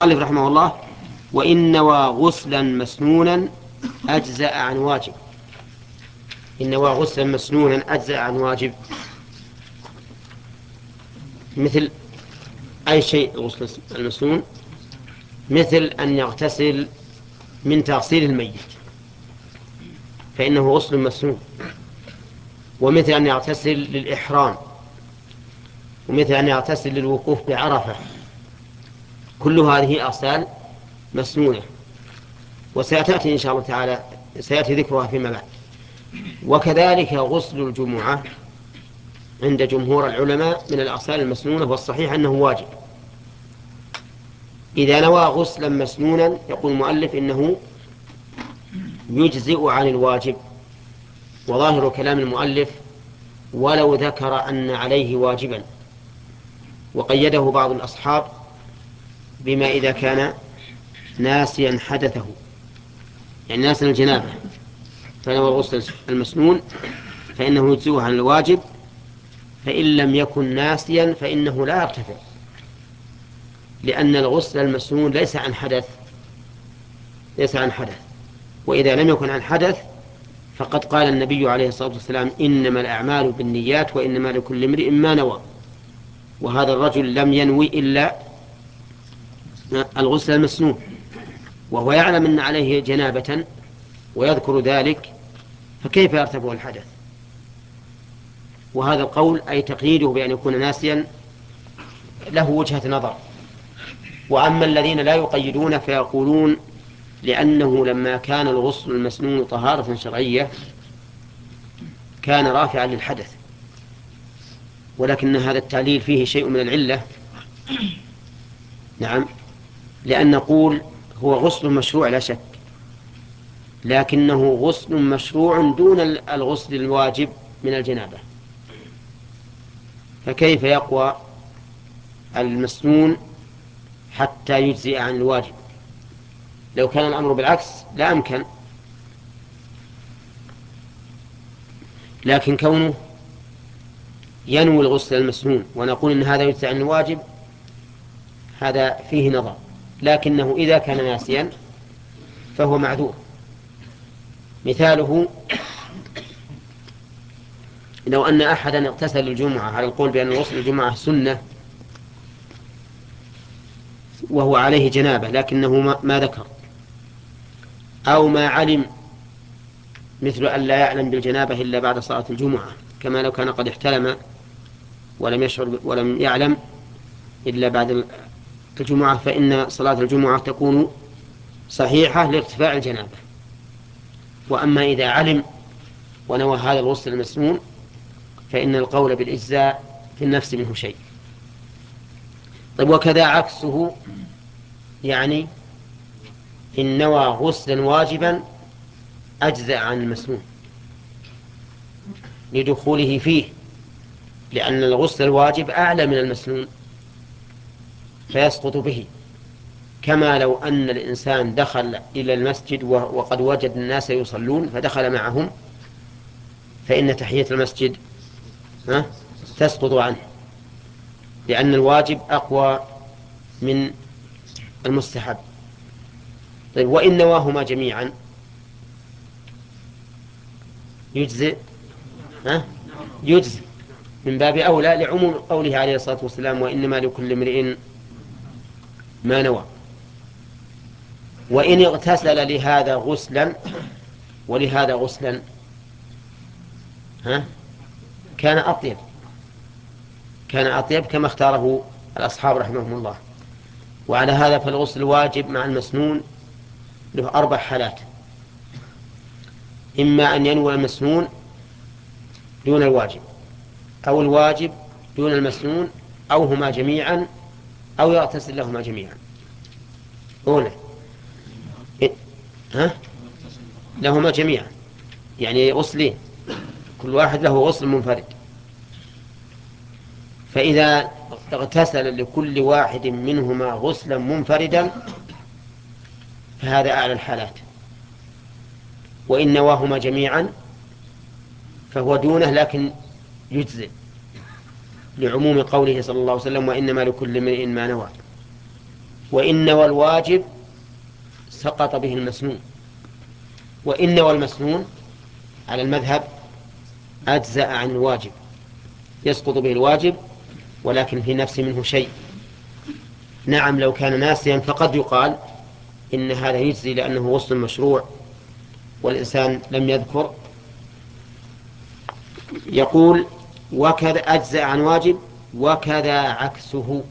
المؤلف رحمه الله: وإن نوى غسلا مسنونا أجزأ عن واجب. إن نوى غسلا مسنونا أجزأ عن واجب، مثل أي شيء الغسل المسنون، مثل أن يغتسل من تغسيل الميت فإنه غسل مسنون، ومثل أن يغتسل للإحرام، ومثل أن يغتسل للوقوف بعرفة. كل هذه أغسال مسنونة، وسيأتي إن شاء الله تعالى سيأتي ذكرها فيما بعد. وكذلك غسل الجمعة عند جمهور العلماء من الأغسال المسنونة، والصحيح أنه واجب. إذا نوى غسلا مسنونا يقول المؤلف إنه يجزئ عن الواجب. وظاهر كلام المؤلف: ولو ذكر أن عليه واجبا، وقيده بعض الأصحاب بما إذا كان ناسيا حدثه، يعني ناسيا الجنابة فنوى الغسل المسنون فإنه يجزئه عن الواجب، فإن لم يكن ناسيا فإنه لا يرتفع، لأن الغسل المسنون ليس عن حدث، وإذا لم يكن عن حدث فقد قال النبي عليه الصلاة والسلام: إنما الأعمال بالنيات وإنما لكل امرئ ما نوى. وهذا الرجل لم ينوي إلا الغسل المسنون، وهو يعلم أن عليه جنابة ويذكر ذلك، فكيف يرتفع الحدث؟ وهذا القول أي تقييده بأن يكون ناسيا له وجهة نظر. وأما الذين لا يقيدون فيقولون: لأنه لما كان الغسل المسنون طهارة شرعية كان رافعا للحدث. ولكن هذا التعليل فيه شيء من العلة. نعم، لأن نقول هو غسل مشروع لا شك، لكنه غسل مشروع دون الغسل الواجب من الجنابة، فكيف يقوى المسنون حتى يجزئ عن الواجب؟ لو كان الأمر بالعكس لا أمكن. لكن كونه ينوي الغسل المسنون ونقول إن هذا يجزئ عن الواجب، هذا فيه نظر. لكنه إذا كان ناسيا فهو معذور. مثاله: لو أن أحدا اغتسل الجمعة على القول بأن غسل الجمعة سنة وهو عليه جنابة لكنه ما ذكر، أو ما علم، مثل أن لا يعلم بالجنابة إلا بعد صلاة الجمعة، كما لو كان قد احتلم ولم يشعر ولم يعلم إلا بعد الجمعة، فإن صلاة الجمعة تكون صحيحة لارتفاع الجنابة. وأما إذا علم ونوى هذا الغسل المسنون فإن القول بالإجزاء في النفس منه شيء. طيب، وكذا عكسه، يعني إن نوى غسلا واجبا أجزأ عن المسنون لدخوله فيه، لأن الغسل الواجب أعلى من المسنون فيسقط به. كما لو أن الإنسان دخل إلى المسجد وقد وجد الناس يصلون فدخل معهم، فإن تحية المسجد تسقط عنه، لأن الواجب أقوى من المستحب. طيب، وإن نواهما جميعا يجزئ؟ يجزئ من باب أولى لعموم قوله عليه الصلاة والسلام: وإنما لكل امرئ ما نوى. وإن اغتسل لهذا غسلا ولهذا غسلا كان أطيب كما اختاره الأصحاب رحمهم الله. وعلى هذا فالغسل الواجب مع المسنون له 4 حالات: إما أن ينوي المسنون دون الواجب، أو الواجب دون المسنون، أو هما جميعا، أو يغتسل لهما جميعا. أولى لهما جميعا، يعني غسلين، كل واحد له غسل منفرد. فإذا اغتسل لكل واحد منهما غسلا منفردا فهذا أعلى الحالات. وإن نواهما جميعا فهو دونه لكن يجزئ، لعموم قوله صلى الله عليه وسلم: وإنما لكل امرئ ما نوى. وإن والواجب سقط به المسنون، وإن والمسنون على المذهب أجزأ عن الواجب، يسقط به الواجب ولكن في نفس منه شيء. نعم لو كان ناسيا فقد يقال إن هذا يجزي لأنه وصل مشروع والإنسان لم يذكر. يقول وكذا أجزأ عن واجب وكذا عكسه.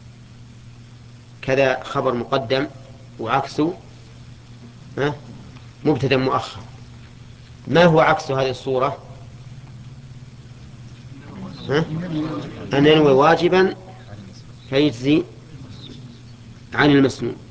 كذا خبر مقدم وعكسه مبتدأ مؤخر. ما هو عكس هذه الصورة؟ أن ينوي واجبا فيجزي عن المسنون.